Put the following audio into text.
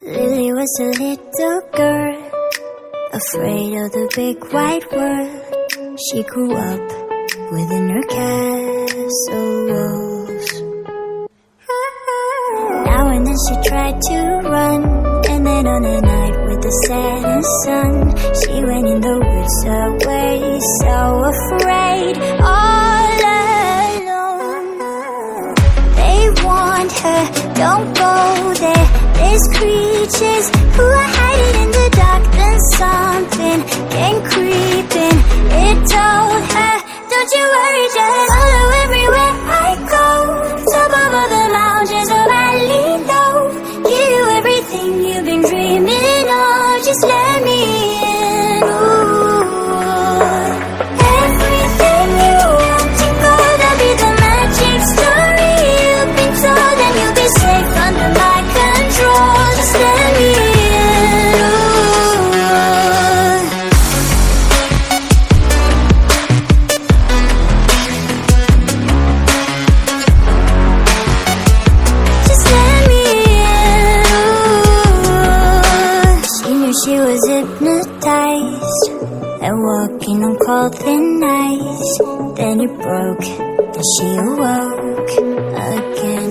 Lily was a little girl, afraid of the big white world. She grew up within her castle walls. Now and then she tried to run, and then on a night with the setting sun, she went in the woods away, so afraid, all alone. They warned her, don't go there, there's creatures who are hiding in the dark. Then something came creeping, it told her, don't you worry, just follow everywhere I go. Top of all the mountains of valley low, give you everything you've been dreaming of, just let me in. Ooh. Everything you want to go, that'll be the magic story you've been told, and you'll be safe under my control, just let me in. Ooh. Just let me in. Ooh. She knew she was hypnotized and walking on cold thin ice. Then it broke and she awoke again.